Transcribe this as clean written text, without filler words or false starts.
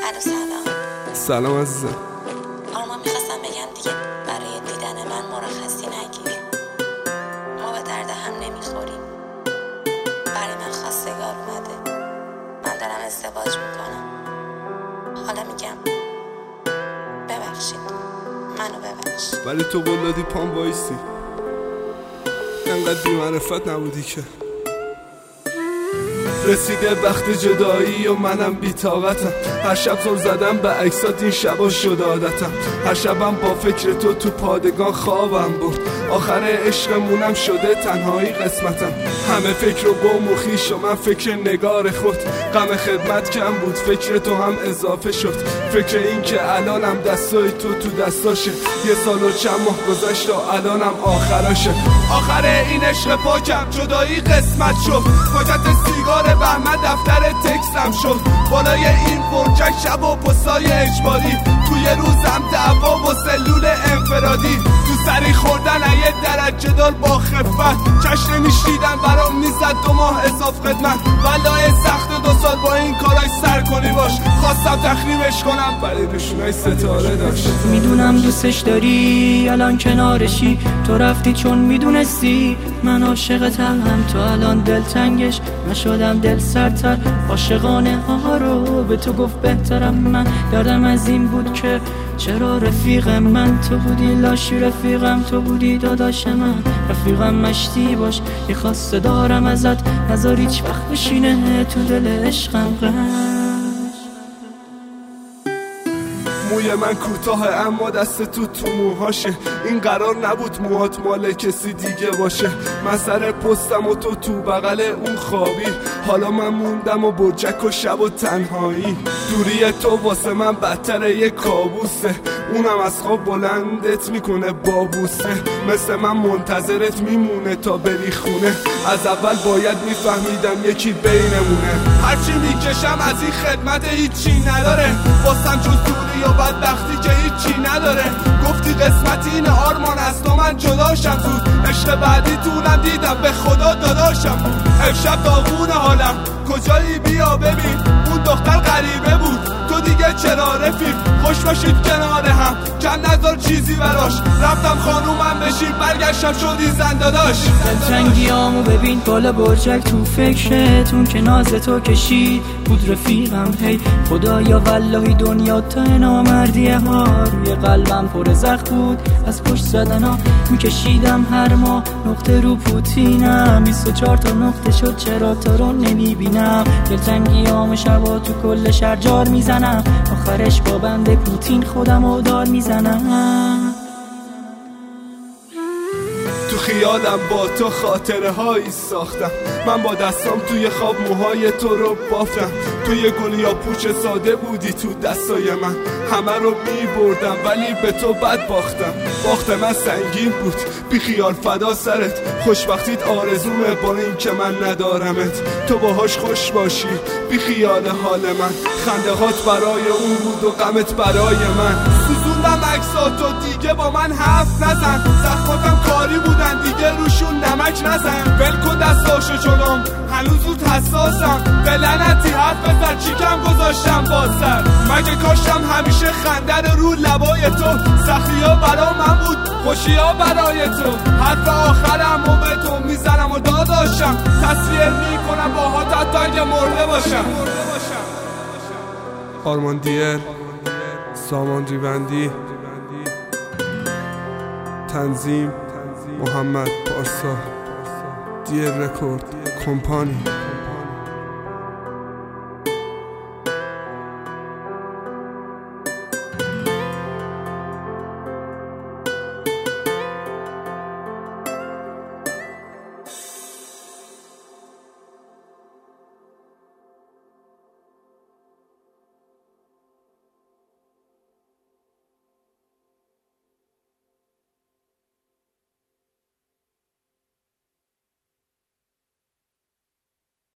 سلام عزیزم. آرمان میخواستم بگم دیگه برای دیدن من مرخصی نگیر. ما به درد هم نمیخوریم. برای من خواستگار اومده. من دارم ازدواج میکنم. حالا میگم ببخشید، منو ببخش. ولی تو ولادی پام بایستی، انقدر بی‌معرفت نبودی که. رسیده وقت جدایی و منم بی‌طاقتم. هر شب زل زدم به عکسات، این شبا شد عادتم. هر شبم با فکر تو پادگان خوابم بود. آخر عشقمونم شده تنهایی قسمتم. همه فکر رو گم و خویش و من فکر نگار خود. غم خدمت کم بود، فکر تو هم اضافه شد. فکر این که الانم دستای تو دستاشه. یه سال و چند ماه گذشت و الانم آخراشه. آخر این عشق پاکم جدایی قسمت شد. پاکت سیگار بهمن دفتر تکسم شد. بالای این برجک شب و پستای اجباری. توی روزم دعوا و سلول انفرادی. تو سری خوردن یه درجه دار با خفت. چشم نمیشیدم برام میزد 2 ماه اضاف خدمت. والله سخت 2 سال با این کارای سر کنی باش. خواستم تخریبش کنم ولی روشونای ستاره داشت. میدونم دوستش داری الان کنارشی. تو رفتی چون میدونستی من عاشقتم. تو الان دلتنگش نشدم دل سرتر. عاشقانه ها رو به تو گفت بهترم. من دردم از این بود که چرا رفیق من تو بودی. لاشی رفیقم تو بودی داداش من. رفیقم مشتی باش یه خواسته دارم ازت. نذار هیچ وقت بشینه تو دل عشقم موی من کوتاه اما دست تو موهاشه. این قرار نبود موهات مال کسی دیگه باشه. من سر پستم و تو بغل اون خوابی. حالا من موندم و برجک و شب و تنهایی. دوری تو واسه من بدتر یه کابوسه. اونم از خواب بلندت میکنه بابوسه. مثل من منتظرت میمونه تا بری خونه. از اول باید میفهمیدم یکی بینمونه. هرچی میکشم از این خدمت هیچی نداره. واسم جز دوری و بدبختی که هیچی نداره. گفتی قسمت این آرمان از تو من جداشم زود. عشق بعدی تونم دیدم به خدا داداشم بود. امشب داغون حالم کجایی بیا ببین. اون دختر غریبه بود تو دیگه چرا رفیق. خوش باشید کنار هم کم نذار چیزی براش. رفتم خانومم بشین برگشتم شدی زنداداش. دلتنگیامو ببین بالا برجک تو فکرتون که ناز تو کشید بود رفیقم. هی خدایا والله دنیا تا نامردیه ها. روی قلبم پر زخم بود از پشت زدن ها. میکشیدم هر ماه نقطه رو پوتینم. 24 تا نقطه شد چرا تو رو نمیبینم. دلتنگیام شبا تو کل شهر جار میزنم. آخرش با بند پوتین خودم رو دار میزنم. تو خیالم با تو خاطره هایی ساختم. من با دستام توی خواب موهای تو رو بافتم. توی گل یا پوچ ساده بودی تو دستای من. همه رو می بردم ولی به تو بد باختم. باخت من سنگین بود بی خیال فدا سرت. خوشبختیت آرزومه با این که من ندارمت. تو باهاش خوش باشی بی خیال حال من. خنده هات برای اون بود و غمت برای من. سوزوندم عکساتو دیگه با من حرف نزن. زخماتم کاری بودن دیگه روشون نمک نزن. ولکن دستاشو جلوم هنوز زود حساسم. به لعنتی حرف بزن چیکم گذاشتم با سر. مگه کاشتم همیشه خنده رو لبای تو. سختی ها برا من بود خوشی ها برای تو. حرف آخرم و به تو میزنم و داداشم. تصویر میکنم با ها تا اگه مرده باشم. آرمان دیر، سامان ریوندی، تنظیم محمد پارسا، دیر رکورد کمپانی.